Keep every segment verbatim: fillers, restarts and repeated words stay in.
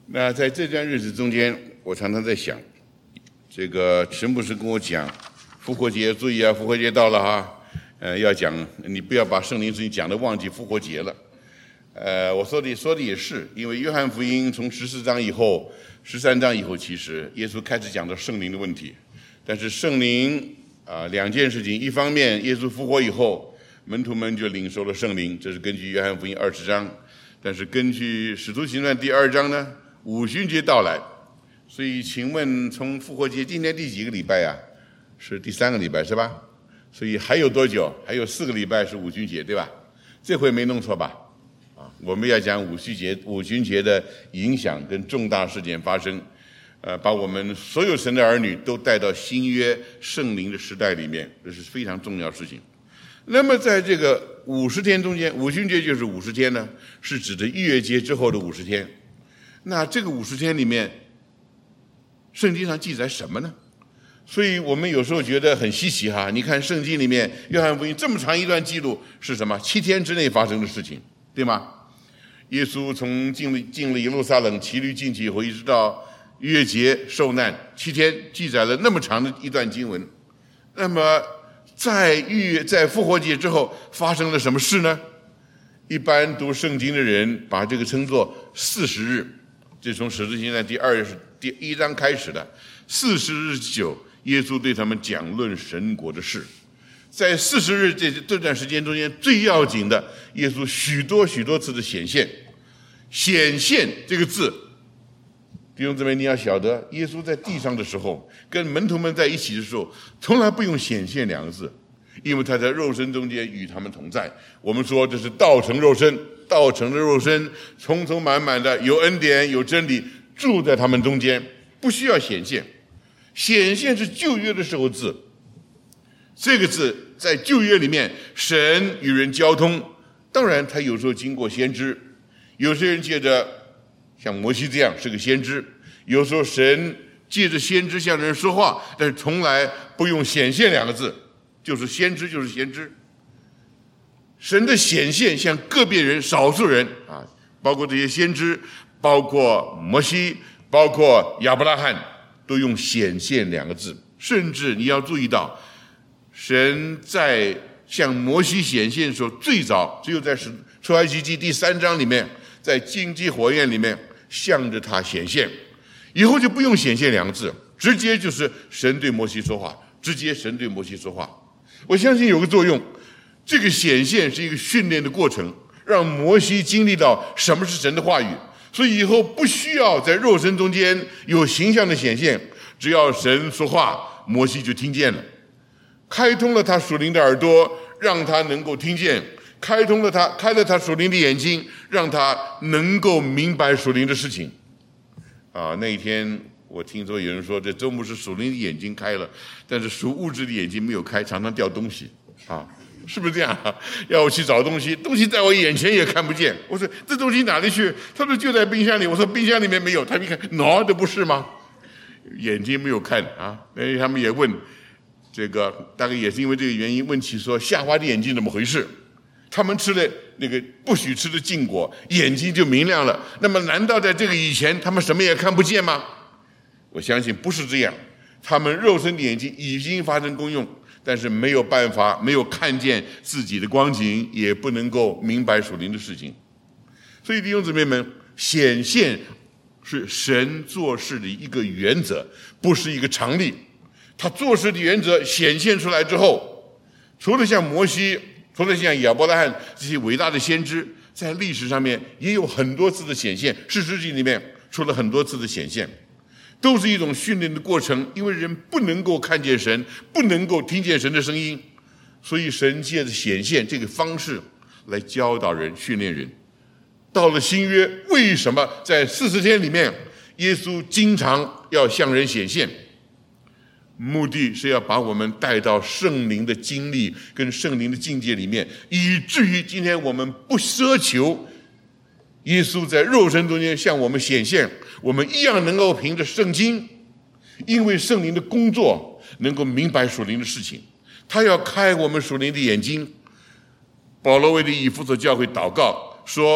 那在这段日子中间，我常常在想，这个陈牧师跟我讲，复活节注意啊，复活节到了哈，呃，要讲你不要把圣灵事情讲的忘记复活节了。呃，我说的说的也是，因为约翰福音从十四章以后、十三章以后，其实耶稣开始讲到圣灵的问题。但是圣灵啊、呃，两件事情，一方面耶稣复活以后，门徒们就领受了圣灵，这是根据约翰福音二十章。但是根据使徒行传第二章呢，五旬节到来，所以请问从复活节今天第几个礼拜呀、啊？是第三个礼拜是吧？所以还有多久？还有四个礼拜是五旬节对吧？这回没弄错吧？啊，我们要讲五旬节，五旬节的影响跟重大事件发生，呃，把我们所有神的儿女都带到新约圣灵的时代里面，这是非常重要的事情。那么在这个五十天中间，五旬节就是五十天呢，是指的逾越节之后的五十天。那这个五十天里面，圣经上记载什么呢？所以我们有时候觉得很稀奇哈。你看圣经里面约翰福音这么长一段记录是什么？七天之内发生的事情，对吗？耶稣从进了进了耶路撒冷骑驴进去以后，一直到逾越节受难，七天记载了那么长的一段经文。那么在逾在复活节之后发生了什么事呢？一般读圣经的人把这个称作四十日，这从使徒行传第二第一章开始的四十日久，耶稣对他们讲论神国的事。在四十日这这段时间中间，最要紧的，耶稣许多许多次的显现。显现这个字，弟兄姊妹，你要晓得，耶稣在地上的时候，跟门徒们在一起的时候，从来不用显现两个字，因为他在肉身中间与他们同在。我们说这是道成肉身，道成的肉身，充充满满的有恩典有真理，住在他们中间，不需要显现。显现是旧约的时候字，这个字在旧约里面，神与人交通，当然他有时候经过先知，有些人借着像摩西这样是个先知，有时候神借着先知向人说话，但是从来不用显现两个字，就是先知就是先知。神的显现向个别人少数人啊，包括这些先知，包括摩西，包括亚伯拉罕，都用显现两个字。甚至你要注意到，神在向摩西显现的时候，最早只有在出埃及记第三章里面，在荆棘火焰里面向着他显现，以后就不用显现两个字，直接就是神对摩西说话，直接神对摩西说话。我相信有个作用，这个显现是一个训练的过程，让摩西经历到什么是神的话语，所以以后不需要在肉身中间有形象的显现，只要神说话，摩西就听见了，开通了他属灵的耳朵，让他能够听见，开通了他开了他属灵的眼睛，让他能够明白属灵的事情。啊，那一天我听说有人说，这周牧师属灵的眼睛开了，但是属物质的眼睛没有开，常常掉东西啊，是不是这样啊？要我去找东西，东西在我眼前也看不见。我说这东西哪里去？他说就在冰箱里。我说冰箱里面没有。他们一看，喏，这不是吗？眼睛没有看啊。哎，他们也问，这个大概也是因为这个原因，问起说夏娃的眼睛怎么回事？他们吃了那个不许吃的禁果，眼睛就明亮了。那么难道在这个以前，他们什么也看不见吗？我相信不是这样，他们肉身的眼睛已经发生功用，但是没有办法，没有看见自己的光景，也不能够明白属灵的事情。所以弟兄姊妹们，显现是神做事的一个原则，不是一个常例。他做事的原则显现出来之后，除了像摩西，除了像亚伯拉罕这些伟大的先知，在历史上面也有很多次的显现，士师记里面出了很多次的显现，都是一种训练的过程。因为人不能够看见神，不能够听见神的声音，所以神借着显现这个方式来教导人、训练人。到了新约，为什么在四十天里面，耶稣经常要向人显现？目的是要把我们带到圣灵的经历跟圣灵的境界里面，以至于今天我们不奢求耶稣在肉身中间向我们显现，我们一样能够凭着圣经，因为圣灵的工作能够明白属灵的事情。他要开我们属灵的眼睛。保罗为以弗所教会祷告说，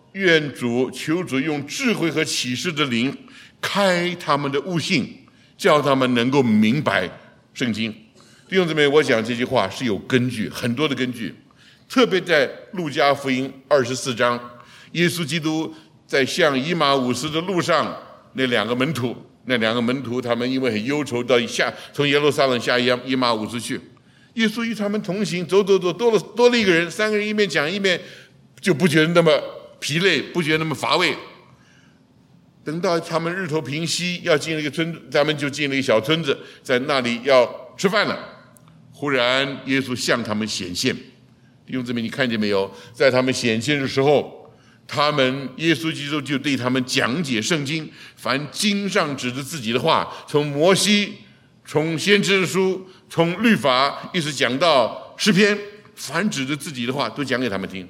愿主求主用智慧和启示的灵开他们的悟性，叫他们能够明白圣经。弟兄姊妹，我讲这句话是有根据，很多的根据，特别在路加福音二十四章，耶稣基督在向以马忤斯的路上，那两个门徒，那两个门徒他们因为很忧愁，到下从耶路撒冷下以马忤斯去，耶稣与他们同行，走走走，多了多了一个人，三个人一面讲一面就不觉得那么疲累，不觉得那么乏味。等到他们日头平息，要进了一个村，他们就进了一个小村子，在那里要吃饭了。忽然耶稣向他们显现，弟兄姊妹，你看见没有？在他们显现的时候，他们耶稣基督就对他们讲解圣经，凡经上指着自己的话，从摩西，从先知书，从律法，一直讲到诗篇，凡指着自己的话都讲给他们听。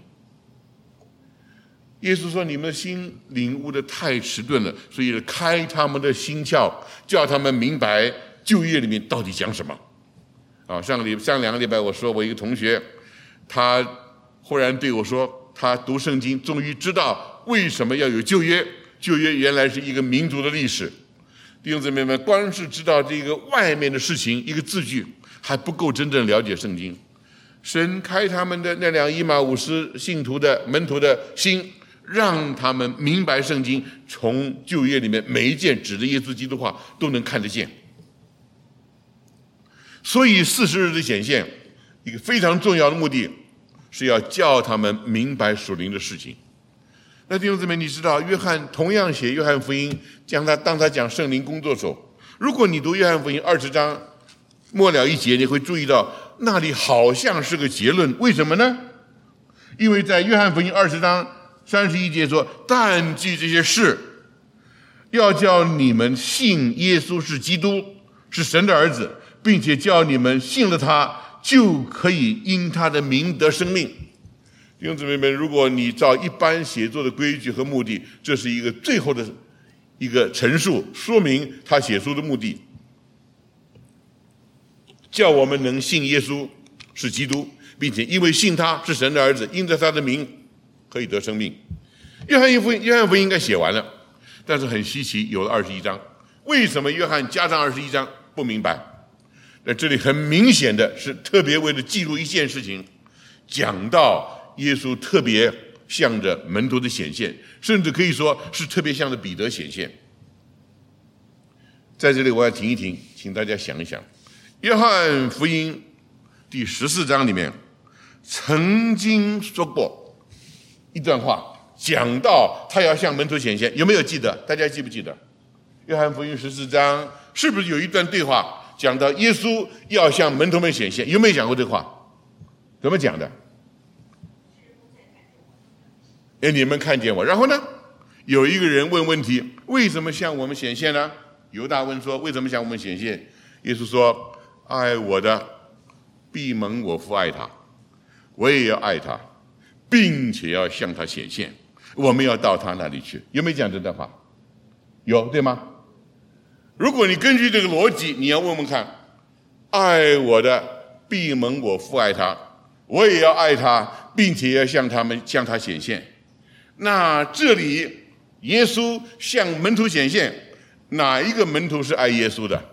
耶稣说：“你们的心领悟的太迟钝了，所以开他们的心窍，叫他们明白旧约里面到底讲什么。”啊，上个礼上两个礼拜我说我一个同学，他忽然对我说，他读圣经终于知道为什么要有旧约。旧约原来是一个民族的历史。弟兄姊妹们，光是知道这个外面的事情，一个字句还不够真正了解圣经。神开他们的那辆以马忤斯信徒的门徒的心，让他们明白圣经，从旧约里面每一件指着耶稣基督的话都能看得见。所以四十日的显现，一个非常重要的目的是要叫他们明白属灵的事情。那弟兄姊妹，你知道约翰同样写约翰福音，将他当他讲圣灵工作的时候，如果你读约翰福音二十章末了一节，你会注意到那里好像是个结论。为什么呢？因为在约翰福音二十章三十一节说：“但记这些事，要叫你们信耶稣是基督，是神的儿子，并且叫你们信了他，就可以因他的名得生命。”弟兄姊妹们，如果你照一般写作的规矩和目的，这是一个最后的一个陈述，说明他写书的目的，叫我们能信耶稣是基督，并且因为信他是神的儿子，因着他的名可以得生命。约翰福音约翰福音应该写完了，但是很稀奇，有了二十一章。为什么约翰加上二十一章？不明白。那这里很明显的是特别为了记录一件事情，讲到耶稣特别向着门徒的显现，甚至可以说是特别向着彼得显现。在这里我要停一停，请大家想一想，约翰福音第十四章里面曾经说过一段话，讲到他要向门徒显现，有没有记得？大家记不记得？约翰福音十四章是不是有一段对话讲到耶稣要向门徒们显现？有没有讲过这话？怎么讲的？哎，你们看见我，然后呢，有一个人问问题，为什么向我们显现呢？犹大问说，为什么向我们显现？耶稣说，爱我的必蒙我父爱他，我也要爱他，并且要向他显现，我们要到他那里去。有没有讲这段话？有，对吗？如果你根据这个逻辑，你要问问看，爱我的必蒙我父爱他，我也要爱他，并且要向他们向他显现。那这里耶稣向门徒显现，哪一个门徒是爱耶稣的？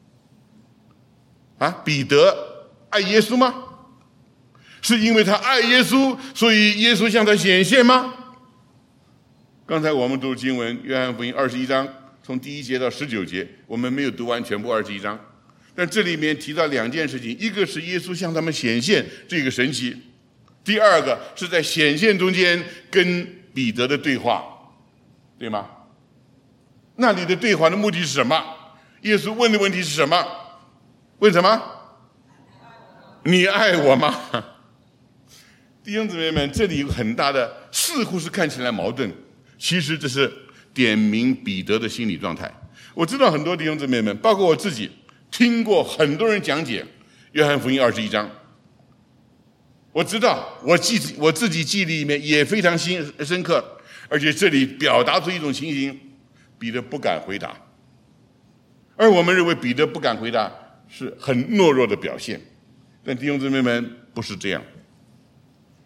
啊，彼得爱耶稣吗？是因为他爱耶稣，所以耶稣向他显现吗？刚才我们读经文，约翰福音二十一章，从第一节到十九节，我们没有读完全部二十一章，但这里面提到两件事情，一个是耶稣向他们显现这个神奇，第二个是在显现中间跟彼得的对话，对吗？那里的对话的目的是什么？耶稣问的问题是什么？问什么？你爱我吗？弟兄姊妹们，这里有很大的，似乎是看起来矛盾，其实这是点明彼得的心理状态。我知道很多弟兄姊妹们，包括我自己，听过很多人讲解约翰福音二十一章。我知道我记我自己记忆里面也非常深深刻，而且这里表达出一种情形，彼得不敢回答，而我们认为彼得不敢回答是很懦弱的表现，但弟兄姊妹们不是这样。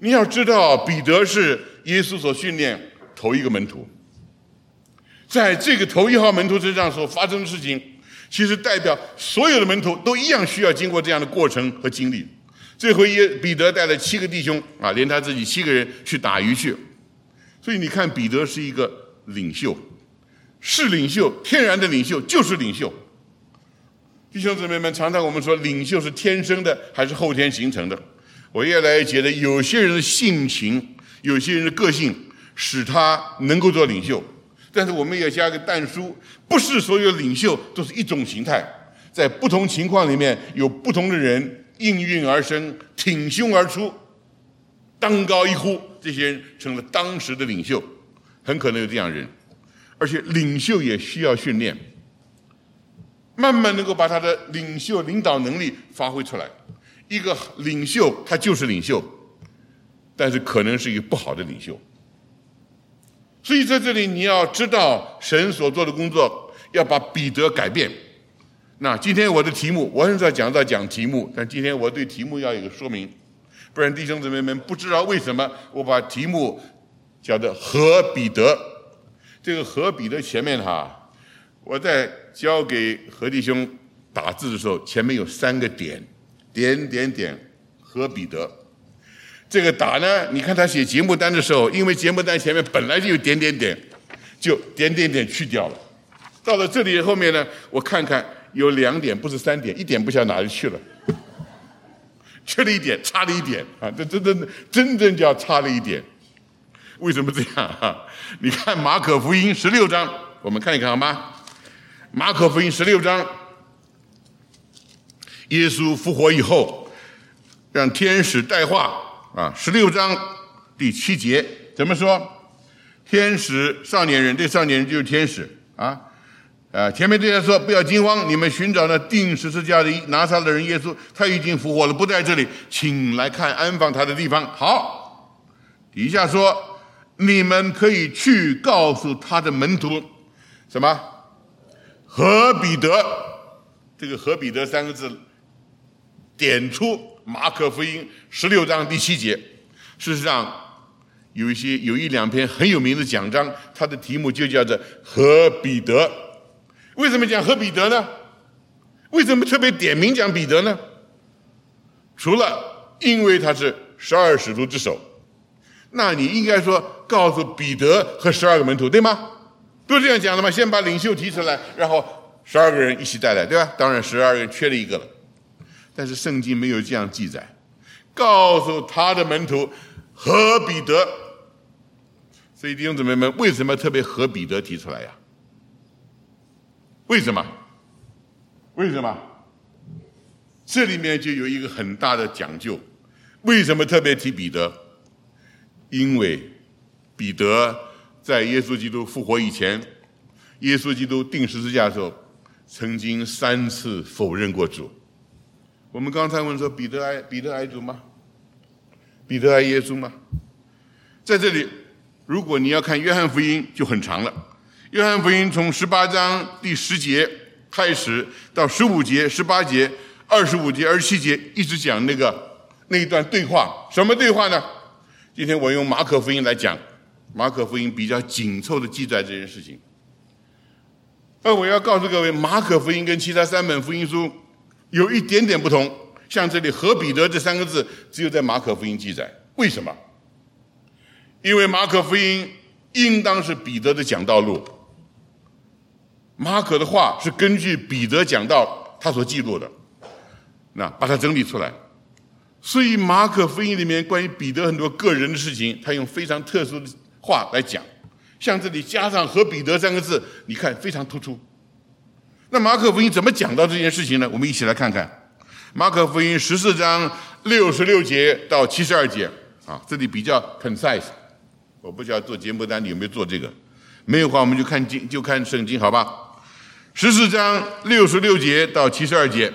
你要知道，彼得是耶稣所训练头一个门徒，在这个头一号门徒身上所发生的事情，其实代表所有的门徒都一样需要经过这样的过程和经历。这回耶彼得带了七个弟兄啊，连他自己七个人去打鱼去。所以你看，彼得是一个领袖，是领袖，天然的领袖，就是领袖。弟兄姊妹们，常常我们说领袖是天生的还是后天形成的？我越来越觉得，有些人的性情，有些人的个性，使他能够做领袖。但是我们也加个但书，不是所有领袖都是一种形态，在不同情况里面有不同的人应运而生，挺胸而出，当高一呼，这些人成了当时的领袖，很可能有这样的人。而且领袖也需要训练，慢慢能够把他的领袖领导能力发挥出来。一个领袖他就是领袖，但是可能是一个不好的领袖。所以在这里你要知道神所做的工作，要把彼得改变。那今天我的题目，我很少讲到讲题目，但今天我对题目要有个说明，不然弟兄姊妹们不知道为什么我把题目叫做和彼得。这个和彼得前面哈，我在教给何弟兄打字的时候，前面有三个点，点点点，和彼得。这个打呢，你看他写节目单的时候，因为节目单前面本来就有点点点，就点点点去掉了。到了这里后面呢，我看看有两点，不是三点，一点不晓得哪里去了，缺了一点，差了一点啊！这真真真正叫差了一点。为什么这样啊？你看马可福音十六章，我们看一看好吗？马可福音十六章，耶稣复活以后，让天使带话。啊，十六章第七节怎么说？天使少年人，这少年人就是天使啊。呃，前面对他说：“不要惊慌，你们寻找那钉十字架的拿撒勒人耶稣，他已经复活了，不在这里，请来看安放他的地方。”好，底下说：“你们可以去告诉他的门徒，什么？和彼得。”这个“和彼得”三个字点出马可福音十六章第七节。事实上，有一些有一两篇很有名的讲章，它的题目就叫做和彼得。为什么讲和彼得呢？为什么特别点名讲彼得呢？除了因为他是十二使徒之首，那你应该说告诉彼得和十二个门徒，对吗？都这样讲的吗？先把领袖提出来，然后十二个人一起带来，对吧？当然十二个人缺了一个了，但是圣经没有这样记载。告诉他的门徒和彼得，所以弟兄姊妹们，为什么特别和彼得提出来呀？为什么？为什么？这里面就有一个很大的讲究。为什么特别提彼得？因为彼得在耶稣基督复活以前，耶稣基督钉十字架的时候，曾经三次否认过主。我们刚才问说，彼得爱彼得爱主吗？彼得爱耶稣吗？在这里，如果你要看约翰福音，就很长了。约翰福音从十八章第十节开始，到十五节、十八节、二十五节、二十七节，一直讲那个那一段对话。什么对话呢？今天我用马可福音来讲，马可福音比较紧凑的记载这件事情。而我要告诉各位，马可福音跟其他三本福音书有一点点不同，像这里和彼得这三个字只有在马可福音记载。为什么？因为马可福音应当是彼得的讲道录，马可的话是根据彼得讲道他所记录的，那把它整理出来。所以马可福音里面关于彼得很多个人的事情，他用非常特殊的话来讲，像这里加上和彼得三个字，你看非常突出。那马可福音怎么讲到这件事情呢？我们一起来看看马可福音十四章六十六节到七十二节啊，这里比较 concise。我不知道做节目单你有没有做这个，没有的话我们就看经就看圣经，好吧？十四章六十六节到七十二节，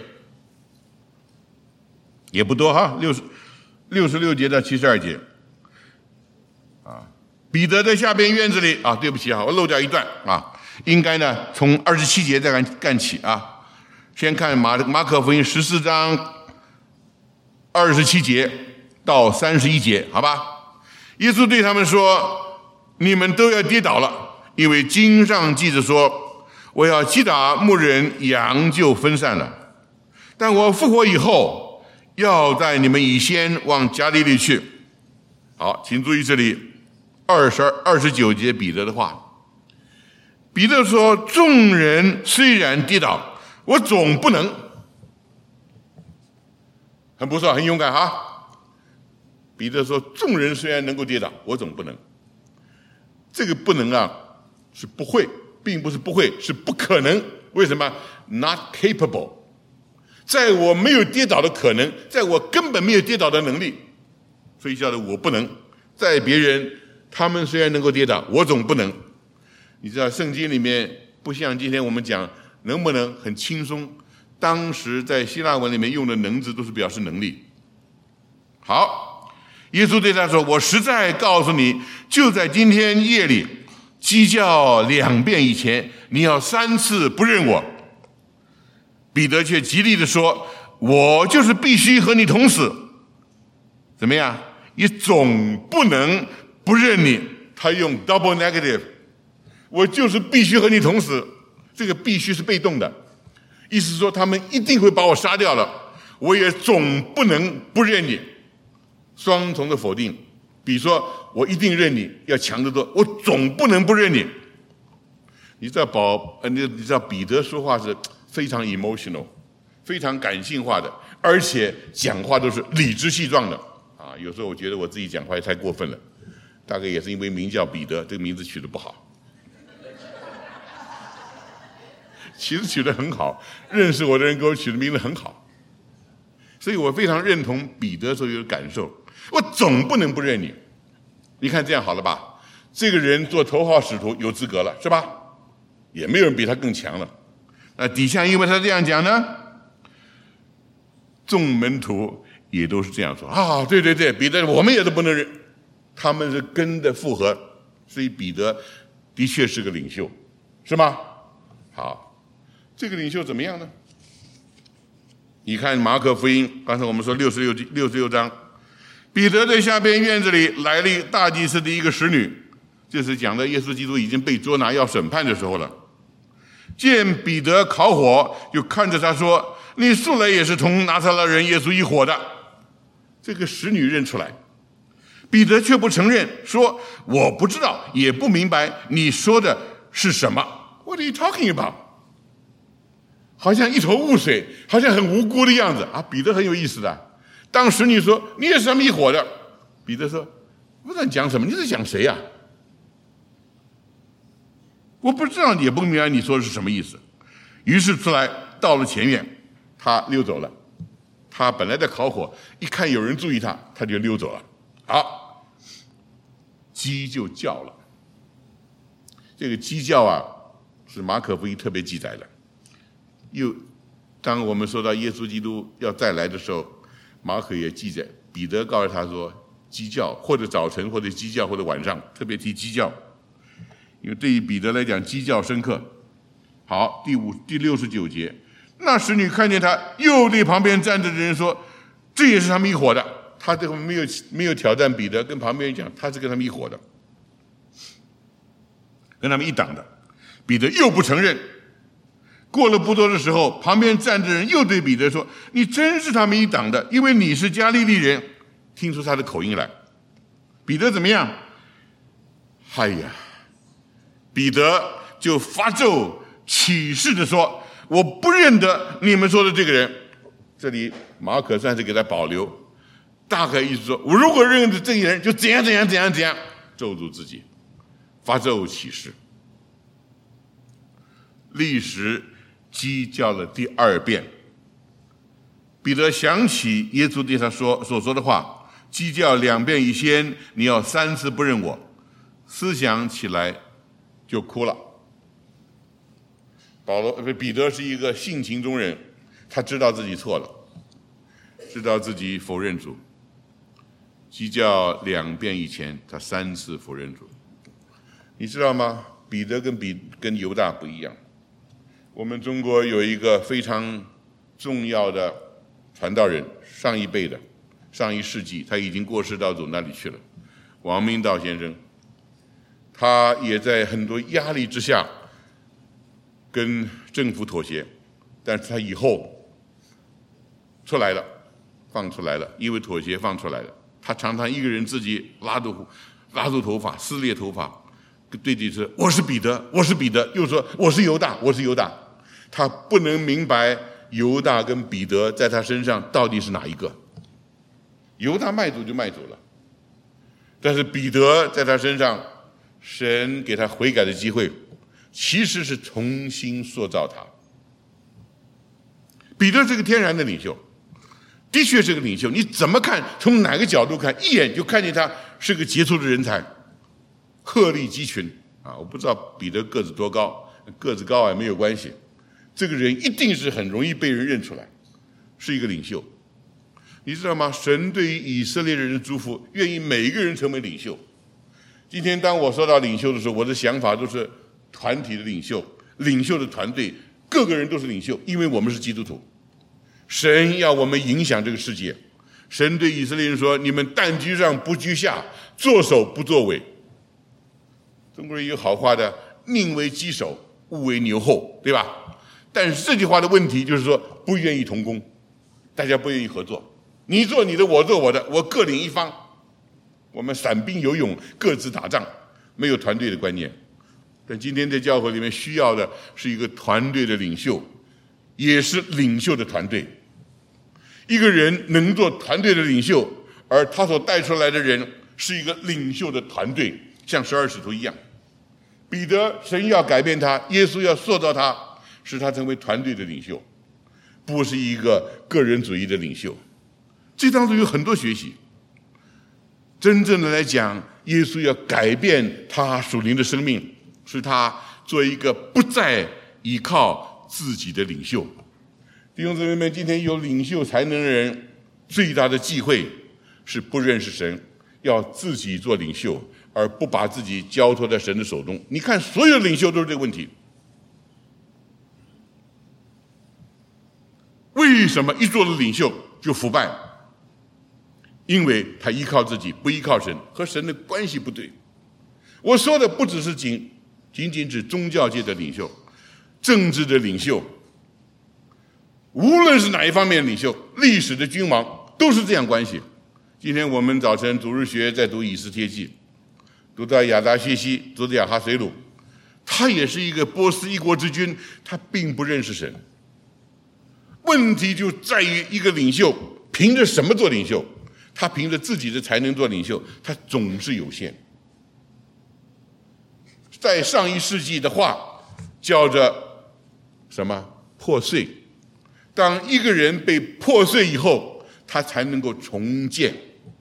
也不多哈，六十六十六节到七十二节啊。彼得在下边院子里啊，对不起啊，我漏掉一段啊，应该呢从二十七节再干干起啊。先看马马可福音十四章二十七节， 到三十一节，好吧？耶稣对他们说：“你们都要跌倒了，因为经上记着说，我要击打牧人，羊就分散了。但我复活以后，要带你们以先往加利利去。”好，请注意这里二十二十九节彼得的话。彼得说：“众人虽然跌倒，我总不能。”很不错，很勇敢哈。彼得说：“众人虽然能够跌倒，我总不能。”这个不能啊，是不会，并不是不会，是不可能。为什么 ？Not capable。在我没有跌倒的可能，在我根本没有跌倒的能力，所以叫做我不能。在别人，他们虽然能够跌倒，我总不能。你知道圣经里面不像今天我们讲能不能很轻松，当时在希腊文里面用的能字都是表示能力。好，耶稣对他说：“我实在告诉你，就在今天夜里，鸡叫两遍以前，你要三次不认我。”彼得却极力地说：“我就是必须和你同死。”怎么样？也总不能不认你。他用 double negative。我就是必须和你同死，这个必须是被动的，意思是说他们一定会把我杀掉了，我也总不能不认你。双重的否定，比如说我一定认你要强得多，我总不能不认你。你知道保呃，你你知道彼得说话是非常 emotional， 非常感性化的，而且讲话都是理直气壮的啊。有时候我觉得我自己讲话也太过分了，大概也是因为名叫彼得，这个名字取得不好。其实取得很好，认识我的人给我取的名字很好，所以我非常认同彼得所有的感受。我总不能不认你，你看这样好了吧？这个人做头号使徒有资格了，是吧？也没有人比他更强了。那底下因为他这样讲呢，众门徒也都是这样说啊，对对对，彼得我们也都不能认，他们是跟的附和，所以彼得的确是个领袖，是吗？好。这个领袖怎么样呢？你看马可福音，刚才我们说六十六六十六章，彼得在下边院子里来了大祭司的一个使女，这是讲的耶稣基督已经被捉拿要审判的时候了。见彼得烤火，就看着他说：“你素来也是同拿撒勒人耶稣一伙的。”这个使女认出来，彼得却不承认，说：“我不知道，也不明白你说的是什么。” What are you talking about？好像一头雾水，好像很无辜的样子啊！彼得很有意思的。当时你说你也是他们一伙的，彼得说：“不知道你讲什么？你在讲谁呀、啊？我不知道，也不明白你说的是什么意思。”于是出来到了前院，他溜走了。他本来在烤火，一看有人注意他，他就溜走了。好，鸡就叫了。这个鸡叫啊，是马可福音特别记载的。又，当我们说到耶稣基督要再来的时候，马可也记载，彼得告诉他说，鸡叫，或者早晨，或者鸡叫，或者晚上，特别提鸡叫，因为对于彼得来讲，鸡叫深刻。好，第五第六十九节，那使女看见他，又对旁边站着的人说，这也是他们一伙的。他这个没有没有挑战彼得，跟旁边人讲，他是跟他们一伙的，跟他们一党的。彼得又不承认。过了不多的时候，旁边站着人又对彼得说：“你真是他们一党的，因为你是加利利人。”听出他的口音来。彼得怎么样？哎呀，彼得就发咒起誓的说：“我不认得你们说的这个人。”这里马可算是给他保留，大概意思说：我如果认得这个人，就怎样怎样怎样怎样，咒住自己，发咒起誓。历时鸡叫了第二遍，彼得想起耶稣对他说所说的话：“鸡叫两遍以先，你要三次不认我。”思想起来就哭了。保罗彼得是一个性情中人，他知道自己错了，知道自己否认主。鸡叫两遍以前，他三次否认主。你知道吗？彼得跟彼跟犹大不一样。我们中国有一个非常重要的传道人，上一辈的上一世纪他已经过世到主那里去了，王明道先生，他也在很多压力之下跟政府妥协，但是他以后出来了，放出来了，因为妥协放出来了。他常常一个人自己拉住拉住头发，撕裂头发，对弟兄说：“我是彼得，我是彼得。”又说：“我是犹大，我是犹大。”他不能明白犹大跟彼得在他身上到底是哪一个。犹大卖主就卖主了，但是彼得在他身上，神给他悔改的机会，其实是重新塑造他。彼得是个天然的领袖，的确是个领袖，你怎么看，从哪个角度看，一眼就看见他是个杰出的人才，鹤立鸡群啊！我不知道彼得个子多高，个子高矮没有关系，这个人一定是很容易被人认出来，是一个领袖。你知道吗？神对于以色列人的祝福，愿意每一个人成为领袖。今天当我说到领袖的时候，我的想法都是团体的领袖，领袖的团队，各个人都是领袖，因为我们是基督徒。神要我们影响这个世界。神对以色列人说：“你们但居上不居下，作首不作尾。”中国人有好话的，宁为鸡首，勿为牛后，对吧？但是这句话的问题就是说，不愿意同工，大家不愿意合作，你做你的，我做我的，我各领一方，我们散兵游勇，各自打仗，没有团队的观念。但今天在教会里面需要的是一个团队的领袖，也是领袖的团队。一个人能做团队的领袖，而他所带出来的人是一个领袖的团队，像十二使徒一样。彼得，神要改变他，耶稣要塑造他，使他成为团队的领袖，不是一个个人主义的领袖。这当中有很多学习。真正的来讲，耶稣要改变他属灵的生命，使他做一个不再依靠自己的领袖。弟兄姊妹们，今天有领袖才能的人，最大的忌讳是不认识神，要自己做领袖，而不把自己交托在神的手中。你看，所有领袖都是这个问题。为什么一做了领袖就腐败？因为他依靠自己，不依靠神，和神的关系不对。我说的不只是仅仅仅指宗教界的领袖，政治的领袖，无论是哪一方面的领袖，历史的君王都是这样关系。今天我们早晨主日学在读以斯帖记，读到亚达薛西，读到亚哈随鲁，他也是一个波斯一国之君，他并不认识神。问题就在于一个领袖凭着什么做领袖？他凭着自己的才能做领袖，他总是有限。在上一世纪的话叫着什么破碎，当一个人被破碎以后，他才能够重建。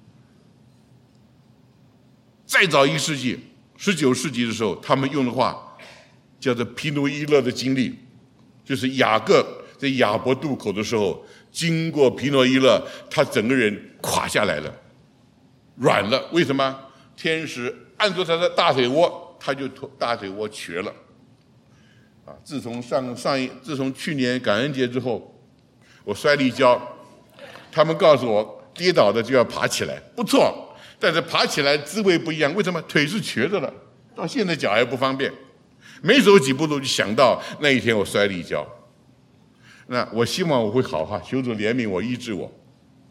再早一世纪十九世纪的时候，他们用的话叫做皮诺伊勒的经历，就是雅各在雅博渡口的时候，经过皮诺伊勒，他整个人垮下来了，软了。为什么？天使按住他的大腿窝，他就大腿窝瘸了。啊！自从上上一自从去年感恩节之后，我摔了一跤，他们告诉我跌倒的就要爬起来，不错，但是爬起来滋味不一样。为什么？腿是瘸着的，到现在脚还不方便，没走几步路就想到那一天我摔了一跤。那我希望我会好哈，求主怜悯我，医治我。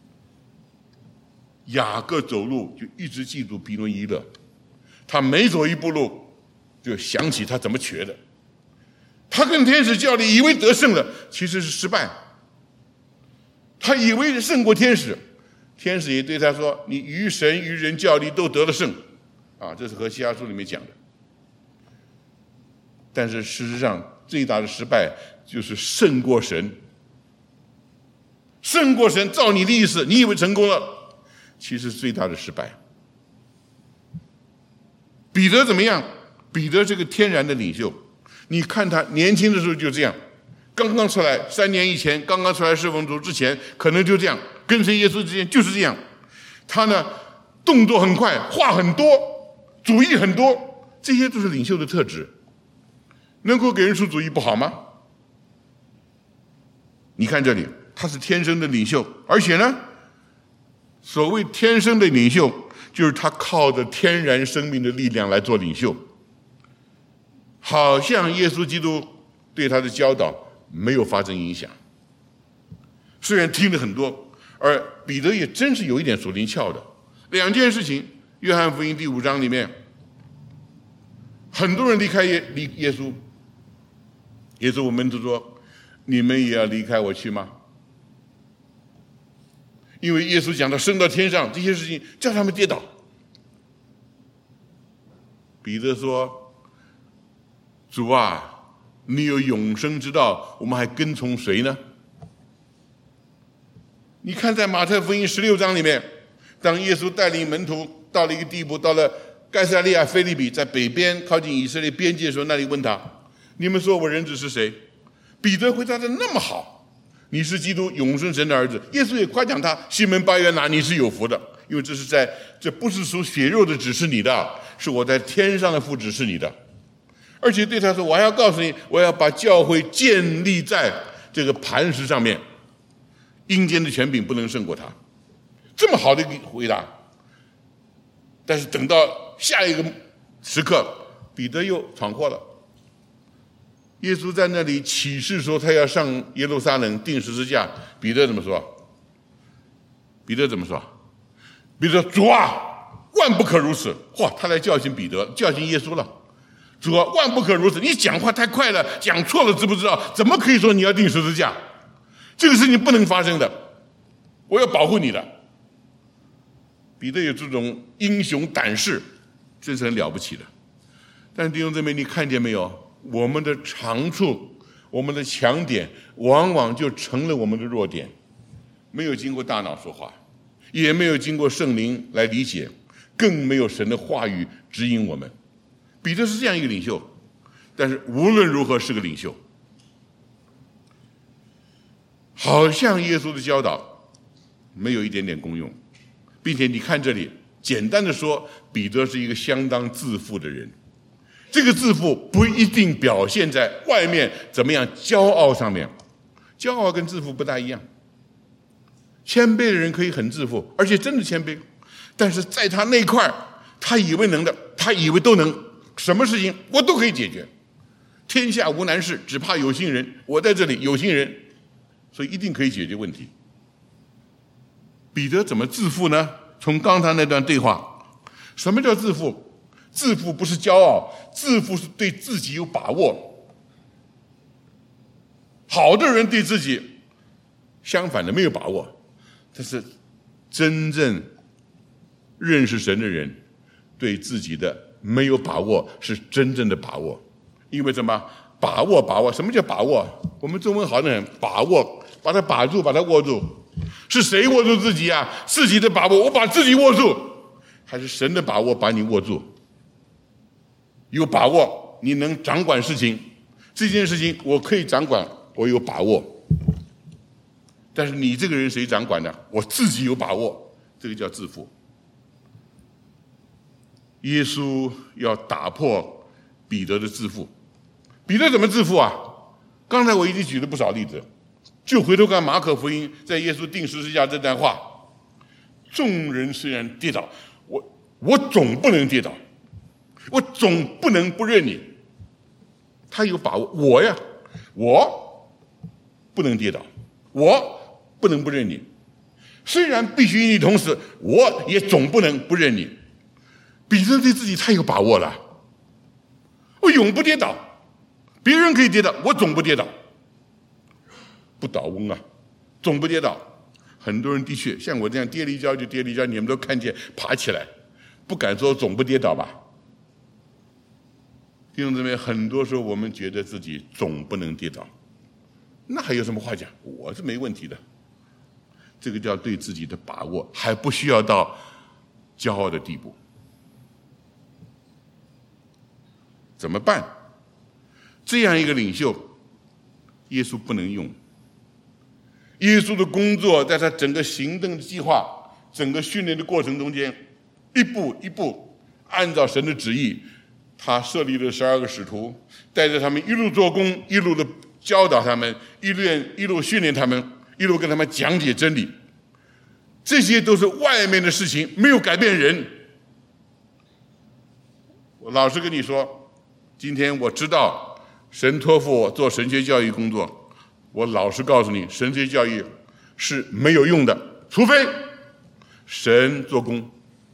雅各走路就一直记住皮诺伊勒，他每走一步路就想起他怎么瘸的。他跟天使较力，以为得胜了，其实是失败。他以为胜过天使，天使也对他说：“你与神与人较力都得了胜。”啊，这是和西阿书里面讲的。但是事实上，最大的失败就是胜过神。胜过神，照你的意思，你以为成功了，其实最大的失败。彼得怎么样？彼得这个天然的领袖，你看他年轻的时候就这样，刚刚出来，三年以前刚刚出来侍奉主之前，可能就这样，跟随耶稣之前就是这样。他呢，动作很快，话很多，主意很多，这些都是领袖的特质。能够给人出主意不好吗？你看这里，他是天生的领袖，而且呢， 所谓天生的领袖，就是他靠着天然生命的力量来做领袖，好像耶稣基督对他的教导没有发生影响。虽然听了很多，而彼得也真是有一点属灵窍的。两件事情，约翰福音第五章里面，很多人离开耶离耶稣，耶稣我们就说：“你们也要离开我去吗？”因为耶稣讲到升到天上这些事情，叫他们跌倒。彼得说：“主啊，你有永生之道，我们还跟从谁呢？”你看，在马太福音十六章里面，当耶稣带领门徒到了一个地步，到了盖撒利亚腓立比，在北边靠近以色列边界的时候，那里问他：“你们说我人子是谁？”彼得回答的那么好：“你是基督，永生神的儿子。”耶稣也夸奖他：“西门巴约拿，你是有福的，因为这是在这不是属血肉的指示你的，是我在天上的父指示你的。”而且对他说：“我还要告诉你，我要把教会建立在这个磐石上面，阴间的权柄不能胜过他。”这么好的一个回答，但是等到下一个时刻，彼得又闯祸了。耶稣在那里启示说他要上耶路撒冷钉十字架，彼得怎么说？彼得怎么说？彼得说：“主啊，万不可如此！”嚯，他来教训彼得，教训耶稣了。主啊，万不可如此！你讲话太快了，讲错了，知不知道？怎么可以说你要钉十字架？这个事情不能发生的，我要保护你的。彼得有这种英雄胆识，真是很了不起的。但是弟兄姊妹，你看见没有？我们的长处，我们的强点，往往就成了我们的弱点。没有经过大脑说话，也没有经过圣灵来理解，更没有神的话语指引我们。彼得是这样一个领袖，但是无论如何是个领袖。好像耶稣的教导没有一点点功用，并且你看这里，简单的说，彼得是一个相当自负的人。这个自负不一定表现在外面怎么样骄傲上面，骄傲跟自负不大一样。谦卑的人可以很自负，而且真的谦卑，但是在他那块他以为能的，他以为都能，什么事情我都可以解决。天下无难事，只怕有心人。我在这里有心人，所以一定可以解决问题。彼得怎么自负呢？从刚才那段对话，什么叫自负？自负不是骄傲，自负是对自己有把握。好的人对自己相反的没有把握，但是真正认识神的人对自己的没有把握是真正的把握。因为什么？把握把握，什么叫把握？我们中文好的人，把握，把它把住，把它握住。是谁握住自己啊？自己的把握，我把自己握住，还是神的把握把你握住？有把握，你能掌管事情，这件事情我可以掌管，我有把握。但是你这个人谁掌管的？我自己有把握，这个叫自负。耶稣要打破彼得的自负。彼得怎么自负啊？刚才我已经举了不少例子，就回头看马可福音，在耶稣钉十字架这段话，众人虽然跌倒，我我总不能跌倒，我总不能不认你。他有把握，我呀，我不能跌倒，我不能不认你。虽然必须与你同死，我也总不能不认你。彼得对自己太有把握了，我永不跌倒。别人可以跌倒，我总不跌倒。不倒翁啊，总不跌倒。很多人的确像我这样跌了一跤就跌了一跤，你们都看见，爬起来，不敢说总不跌倒吧。弟兄姊妹，很多时候我们觉得自己总不能跌倒，那还有什么话讲？我是没问题的。这个叫对自己的把握，还不需要到骄傲的地步。怎么办？这样一个领袖，耶稣不能用。耶稣的工作，在他整个行动的计划、整个训练的过程中间，一步一步按照神的旨意，他设立了十二个使徒，带着他们一路做工，一路的教导他们，一路一路训练他们，一路跟他们讲解真理。 这些都是外面的事情，没有改变人。我老实跟你说，今天我知道神托付我做神学教育工作，我老实告诉你，神学教育是没有用的，除非神做工。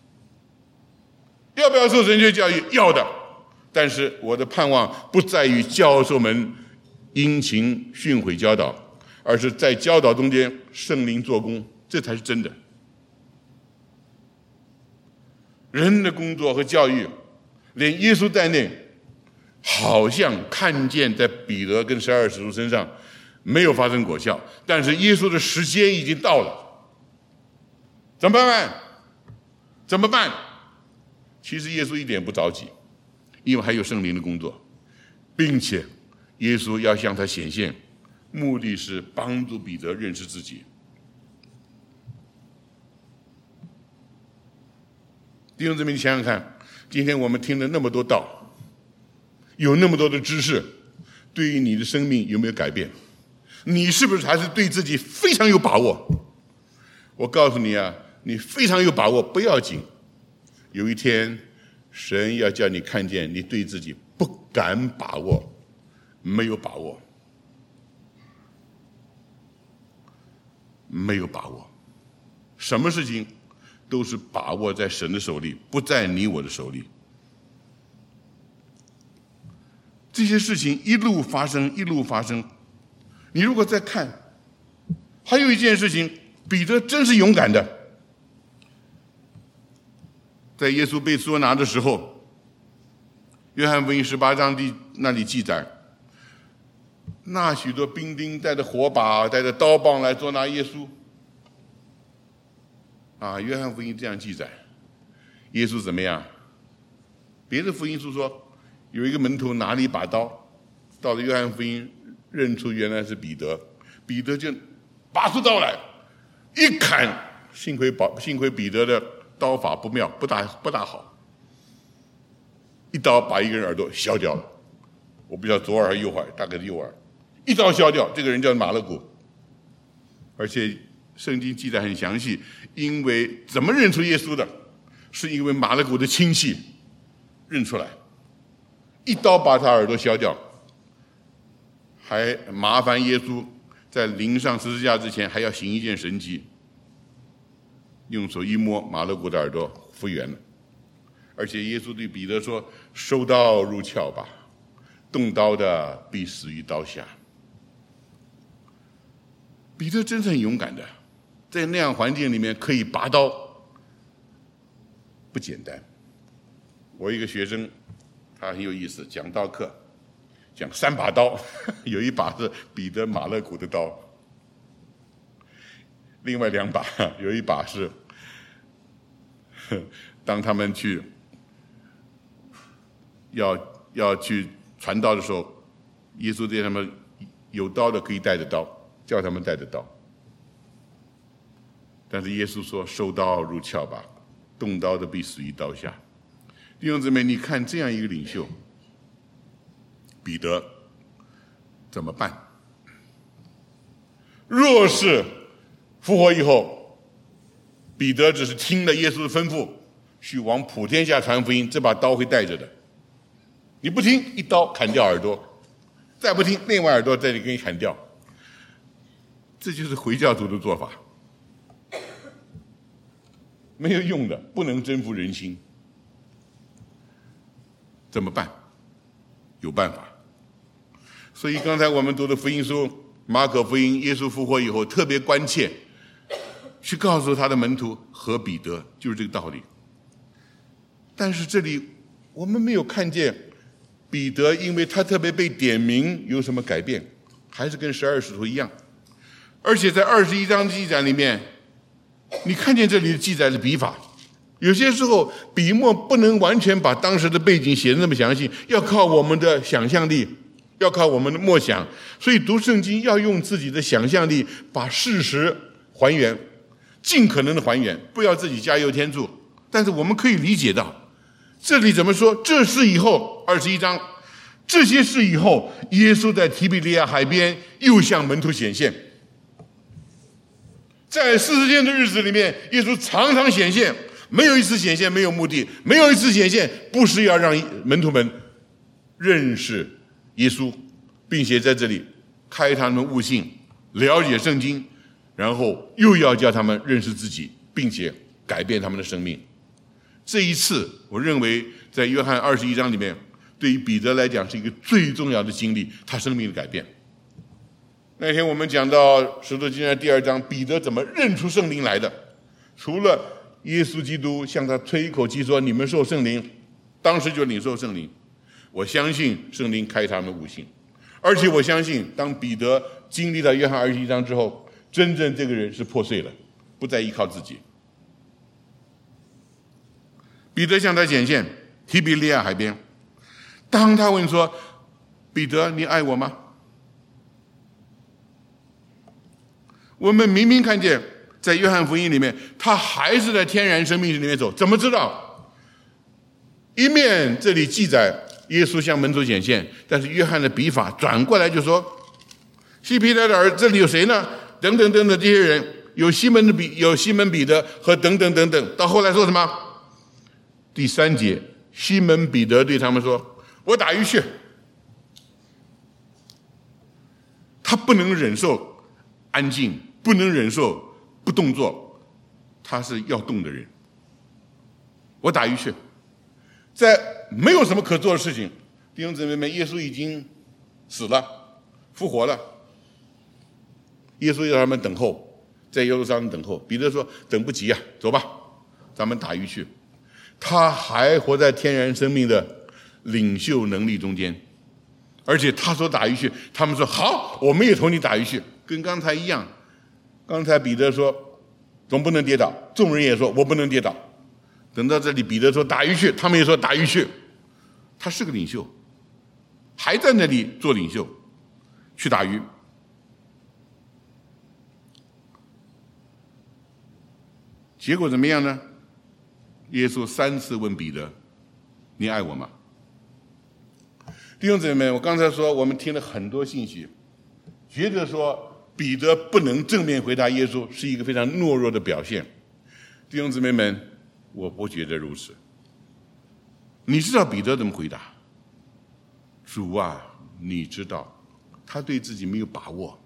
要不要做神学教育？要的。但是我的盼望不在于教授们殷勤训诲教导，而是在教导中间圣灵做工，这才是真的。人的工作和教育，连耶稣在内，好像看见在彼得跟十二使徒身上没有发生果效，但是耶稣的时间已经到了，怎么办？怎么办？其实耶稣一点不着急，因为还有圣灵的工作，并且耶稣要向他显现，目的是帮助彼得认识自己。弟兄姊妹，你想想看，今天我们听了那么多道，有那么多的知识，对于你的生命有没有改变？你是不是还是对自己非常有把握？我告诉你啊，你非常有把握不要紧，有一天神要叫你看见你对自己不敢把握，没有把握，没有把握。什么事情都是把握在神的手里，不在你我的手里。这些事情一路发生，一路发生。你如果再看，还有一件事情，彼得真是勇敢的。在耶稣被捉拿的时候，约翰福音十八章第那里记载，那许多兵丁带着火把、带着刀棒来捉拿耶稣。啊，约翰福音这样记载，耶稣怎么样？别的福音书说，有一个门徒拿了一把刀，到了约翰福音认出原来是彼得，彼得就拔出刀来，一砍，幸亏保幸亏彼得的刀法不妙，不大不大好，一刀把一个人耳朵削掉了。我不知道左耳还是右耳，大概是右耳，一刀削掉。这个人叫马勒古，而且圣经记载很详细，因为怎么认出耶稣的，是因为马勒古的亲戚认出来，一刀把他耳朵削掉，还麻烦耶稣在临上十字架之前还要行一件神迹，用手一摸，马勒古的耳朵复原了。而且耶稣对彼得说：“收刀入鞘吧，动刀的必死于刀下。”彼得真是很勇敢的，在那样环境里面可以拔刀，不简单。我一个学生，他很有意思，讲道课，讲三把刀，有一把是彼得马勒古的刀，另外两把有一把是当他们去要要去传道的时候，耶稣对他们有刀的可以带着刀，叫他们带着刀。但是耶稣说：“收刀入鞘吧，动刀的必死于刀下。”弟兄姊妹，你看这样一个领袖彼得怎么办？若是复活以后，彼得只是听了耶稣的吩咐，去往普天下传福音，这把刀会带着的。你不听，一刀砍掉耳朵；再不听，另外耳朵在这里给你砍掉。这就是回教徒的做法，没有用的，不能征服人心。怎么办？有办法。所以刚才我们读的福音书，马可福音，耶稣复活以后特别关切，去告诉他的门徒和彼得，就是这个道理。但是这里我们没有看见彼得，因为他特别被点名有什么改变，还是跟十二使徒一样。而且在二十一章记载里面，你看见这里的记载的笔法，有些时候笔墨不能完全把当时的背景写得那么详细，要靠我们的想象力，要靠我们的默想。所以读圣经要用自己的想象力把事实还原，尽可能的还原，不要自己加油添醋。但是我们可以理解到，这里怎么说？这事以后，二十一章，这些事以后，耶稣在提比利亚海边又向门徒显现。 在四十天的日子里面，耶稣常常显现，没有一次显现没有目的，没有一次显现不是要让门徒们认识耶稣，并且在这里开他们悟性，了解圣经，然后又要叫他们认识自己，并且改变他们的生命。这一次我认为在约翰二十一章里面，对于彼得来讲是一个最重要的经历，他生命的改变。那天我们讲到使徒行传第二章，彼得怎么认出圣灵来的，除了耶稣基督向他吹一口气说你们受圣灵，当时就领受圣灵。我相信圣灵开他们悟性，而且我相信当彼得经历了约翰二十一章之后，真正这个人是破碎了，不再依靠自己。彼得向他显现，提比利亚海边，当他问说彼得你爱我吗？我们明明看见在约翰福音里面，他还是在天然生命里面走，怎么知道？一面这里记载耶稣向门徒显现，但是约翰的笔法转过来就说西庇太的儿这里有谁呢？等等等等，这些人有西门的彼有西门彼得和等等等等，到后来说什么？第三节，西门彼得对他们说我打鱼去。他不能忍受安静，不能忍受不动作，他是要动的人。我打鱼去，在没有什么可做的事情，弟兄姊妹们，耶稣已经死了，复活了。耶稣要他们等候，在耶路撒冷等候。彼得说等不及啊，走吧，咱们打鱼去。他还活在天然生命的领袖能力中间，而且他说打鱼去，他们说好，我们也同你打鱼去，跟刚才一样。刚才彼得说总不能跌倒，众人也说我不能跌倒。等到这里彼得说打鱼去，他们也说打鱼去。他是个领袖，还在那里做领袖，去打鱼。结果怎么样呢？耶稣三次问彼得你爱我吗？弟兄姊妹们，我刚才说我们听了很多信息，觉得说彼得不能正面回答耶稣是一个非常懦弱的表现。弟兄姊妹们，我不觉得如此。你知道彼得怎么回答？主啊，你知道。他对自己没有把握。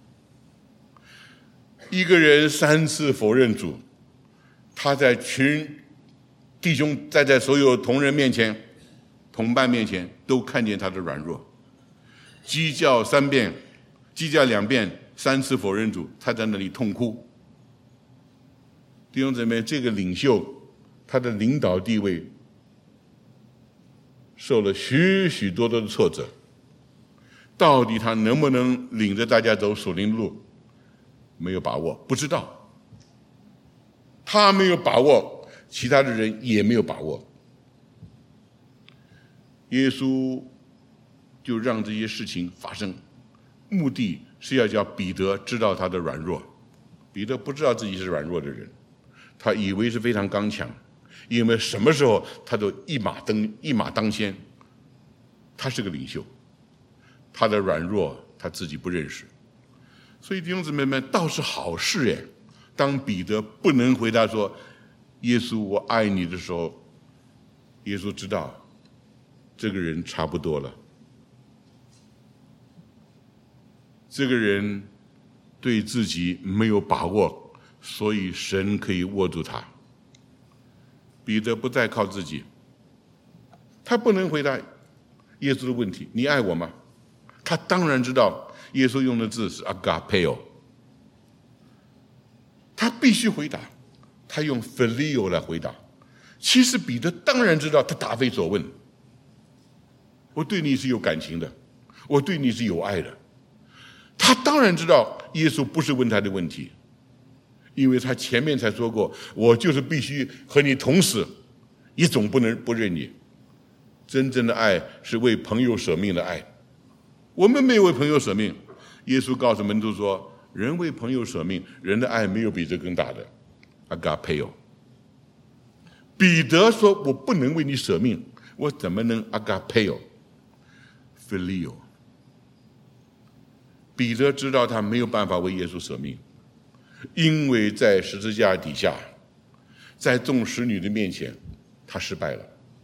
一个人三次否认主，他在群弟兄在在所有同人面前、同伴面前都看见他的软弱，鸡叫三遍，鸡叫两遍，三次否认主，他在那里痛哭。弟兄姊妹，这个领袖他的领导地位受了许许多多的挫折，到底他能不能领着大家走属灵路，没有把握，不知道。他没有把握，其他的人也没有把握。耶稣就让这些事情发生，目的是要叫彼得知道他的软弱。彼得不知道自己是软弱的人，他以为是非常刚强，因为什么时候他都一马登一马当先。他是个领袖，他的软弱他自己不认识。所以弟兄姊妹们，倒是好事耶。当彼得不能回答说耶稣我爱你的时候，耶稣知道这个人差不多了，这个人对自己没有把握，所以神可以握住他。彼得不再靠自己，他不能回答耶稣的问题，你爱我吗？他当然知道耶稣用的字是 agapeo， 他必须回答，他用 phileo 来回答。其实彼得当然知道，他答非所问。我对你是有感情的，我对你是有爱的。他当然知道耶稣不是问他的问题，因为他前面才说过，我就是必须和你同死，也总不能不认你。真正的爱是为朋友舍命的爱，我们没有为朋友舍命。耶稣告诉门徒说，人为朋友舍命，人的爱没有比这更大的 agapeo。 彼得说，我不能为你舍命，我怎么能 agapeo phileo？ 彼得知道他没有办法为耶稣舍命， 因为在十字架底下，在众使女的面前，他失败了。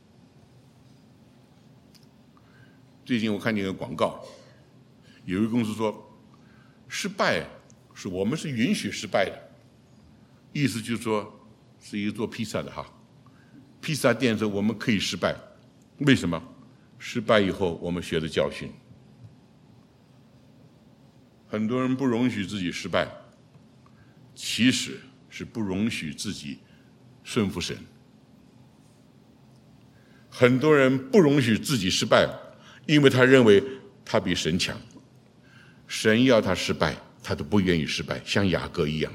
最近我看见一个广告，有一个公司说，失败是我们是允许失败的，意思就是说是一个做披萨的哈，披萨店说我们可以失败，为什么？失败以后我们学了教训。很多人不容许自己失败，其实是不容许自己顺服神。很多人不容许自己失败，因为他认为他比神强，神要他失败，他都不愿意失败，像雅各一样。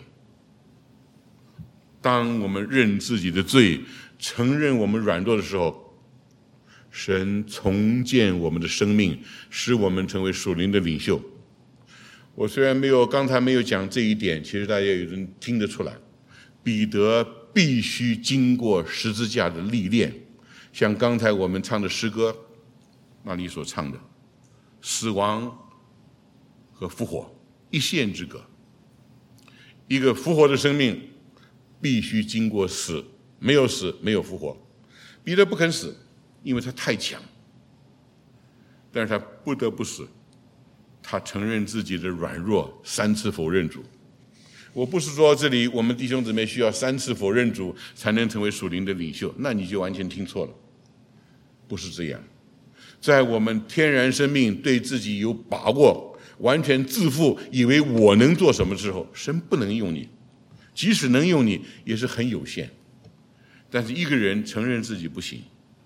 当我们认自己的罪，承认我们软弱的时候，神重建我们的生命，使我们成为属灵的领袖。我虽然没有刚才没有讲这一点，其实大家有人听得出来，彼得必须经过十字架的历练，像刚才我们唱的诗歌那里所唱的，死亡和复活一线之隔。一个复活的生命必须经过死，没有死没有复活。彼得不肯死，因为他太强，但是他不得不死。他承认自己的软弱，三次否认主。我不是说这里我们弟兄姊妹需要三次否认主才能成为属灵的领袖，那你就完全听错了，不是这样。在我们天然生命对自己有把握，完全自负，以为我能做什么之后，神不能用你，即使能用你也是很有限。但是一个人承认自己不行，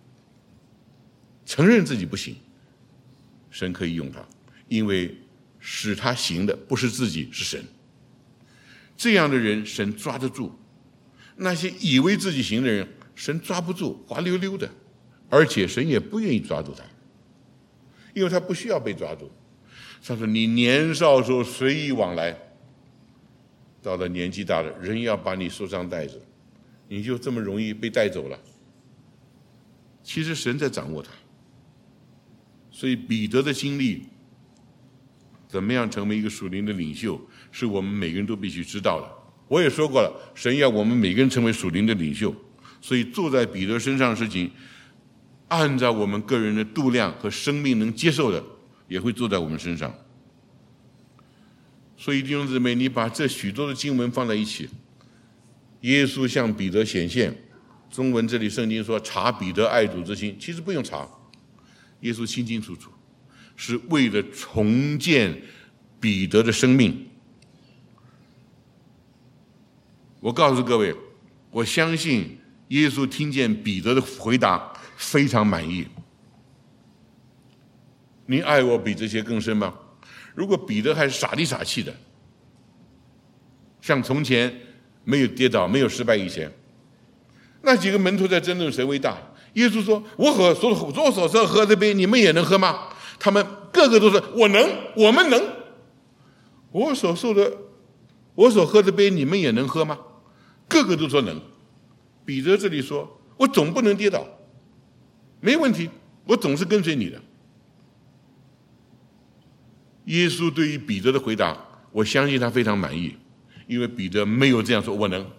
承认自己不行，神可以用他，因为使他行的不是自己，是神。这样的人神抓得住，那些以为自己行的人神抓不住，滑溜溜的，而且神也不愿意抓住他，因为他不需要被抓住。他说你年少时候随意往来，到了年纪大了，人要把你束上带子，你就这么容易被带走了。其实神在掌握他。所以彼得的经历怎么样成为一个属灵的领袖，是我们每个人都必须知道的。我也说过了，神要我们每个人成为属灵的领袖，所以做在彼得身上的事情，按照我们个人的度量和生命能接受的，也会做在我们身上。所以弟兄姊妹，你把这许多的经文放在一起，耶稣向彼得显现，中文这里圣经说查彼得爱主之心，其实不用查，耶稣清清楚楚，是为了重建彼得的生命。我告诉各位，我相信耶稣听见彼得的回答非常满意。你爱我比这些更深吗？如果彼得还是傻里傻气的，像从前没有跌倒没有失败以前，那几个门徒在争论谁为大。耶稣说，我喝所我所说喝的杯你们也能喝吗？他们个个都说我能，我们能。我所受的我所喝的杯你们也能喝吗？个个都说能。彼得这里说，我总不能跌倒，没问题，我总是跟随你的。耶稣对于彼得的回答，我相信他非常满意，因为彼得没有这样说我能。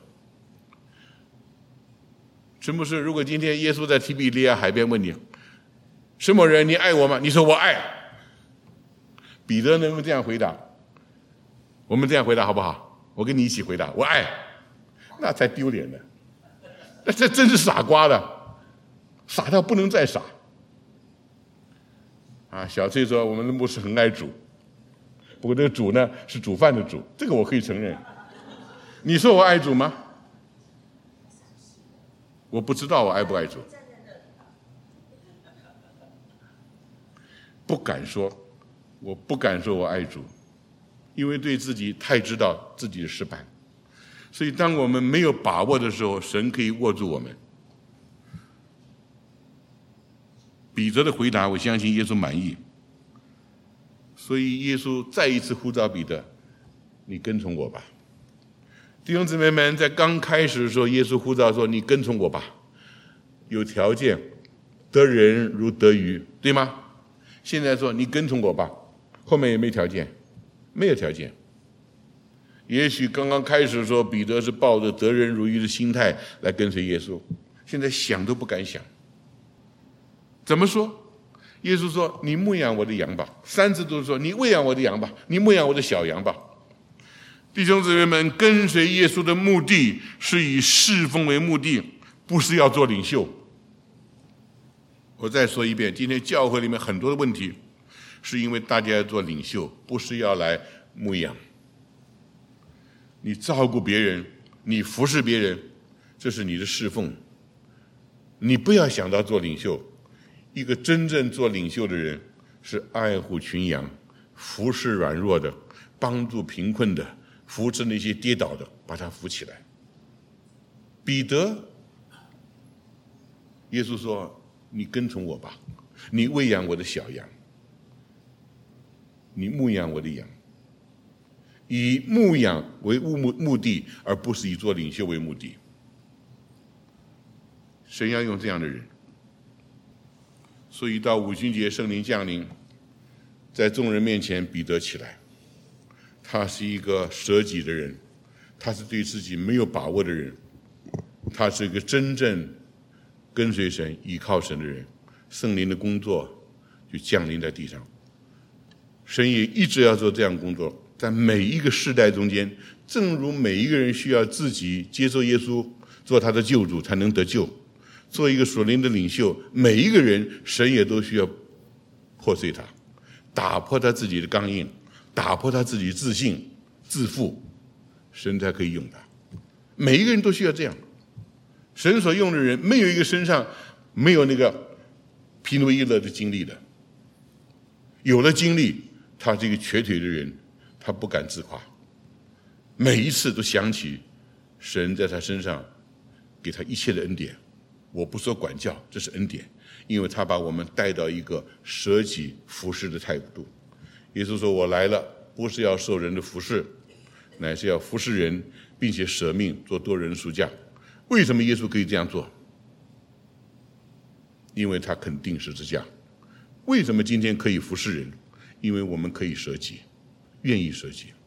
陈牧师，如果今天耶稣在提比利亚海边问你，什么人你爱我吗？你说我爱。彼得能够这样回答，我们这样回答好不好？我跟你一起回答我爱，那才丢脸呢，那这真是傻瓜了，傻到不能再傻啊！小翠说我们的牧师很爱主，不过这个主呢是煮饭的主，这个我可以承认。你说我爱主吗？我不知道我爱不爱主，不敢说，我不敢说我爱主，因为对自己太知道自己的失败。所以当我们没有把握的时候，神可以握住我们。彼得的回答，我相信耶稣满意，所以耶稣再一次呼召彼得，你跟从我吧。弟兄姊妹们，在刚开始的时候，耶稣呼召说你跟从我吧，有条件，得人如得鱼，对吗？现在说你跟从我吧，后面有没有条件？没有条件。 也许刚刚开始的时候，彼得是抱着得人如鱼的心态来跟随耶稣，现在想都不敢想。怎么说？耶稣说：“你牧养我的羊吧。”三次都是说：“你喂养我的羊吧，你牧养我的小羊吧。”弟兄姊妹们，跟随耶稣的目的是以侍奉为目的，不是要做领袖。我再说一遍，今天教会里面很多的问题，是因为大家要做领袖，不是要来牧养。你照顾别人，你服侍别人，这是你的侍奉。你不要想到做领袖。一个真正做领袖的人，是爱护群羊，服侍软弱的，帮助贫困的，扶持那些跌倒的，把他扶起来。彼得，耶稣说：“你跟从我吧，你喂养我的小羊，你牧养我的羊。”以牧养为目目的，而不是以做领袖为目的。神要用这样的人。所以到五旬节，圣灵降临，在众人面前，彼得起来。他是一个舍己的人，他是对自己没有把握的人，他是一个真正跟随神、依靠神的人。圣灵的工作就降临在地上。神也一直要做这样工作，在每一个世代中间，正如每一个人需要自己接受耶稣做他的救主才能得救。做一个属灵的领袖，每一个人神也都需要破碎他，打破他自己的刚硬，打破他自己的自信自负，神才可以用他。每一个人都需要这样。神所用的人，没有一个身上没有那个疲劳易乐的经历的。有了经历，他是一个瘸腿的人，他不敢自夸，每一次都想起神在他身上给他一切的恩典。我不说管教，这是恩典，因为他把我们带到一个舍己服侍的态度。耶稣说：“我来了，不是要受人的服侍，乃是要服侍人，并且舍命做多人赎价。”为什么耶稣可以这样做？因为他肯定十字架。为什么今天可以服侍人？因为我们可以舍己，愿意舍己。